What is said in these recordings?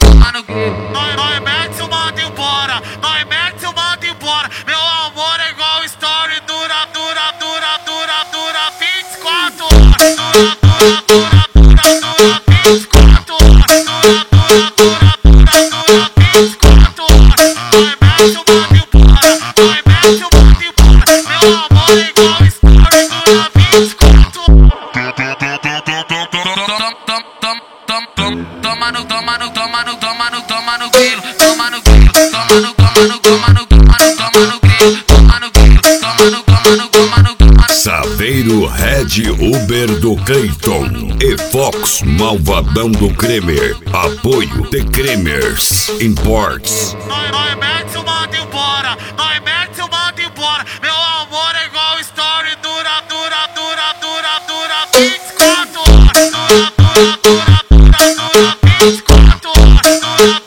toma no grilo. Nós mete o manda embora, nós mete o manda embora. Meu amor é igual story, dura 24 horas. Dura 24 horas. Dura 24 horas. Nós mete o manda embora, nós mete o manda embora. Meu amor é igual story, dura 24 horas. Toma no grilo, toma no grilo, toma no grilo. Saveiro Red Uber do Cleiton e Fox Malvadão do Cremer. Apoio The Cremers Imports. Nós mete o manda embora, nós mete o manda embora. Meu amor é igual story, dura 24 horas. Dura 24 horas.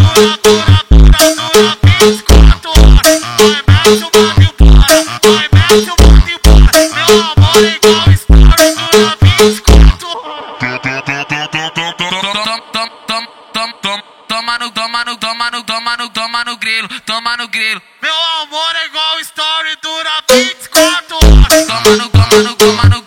Dura 24 horas. Nós mete o manda embora, nós mete o manda embora. Meu amor é igual story, dura 24 horas. Toma no grilo. Meu amor é igual story, dura 24 horas. Toma no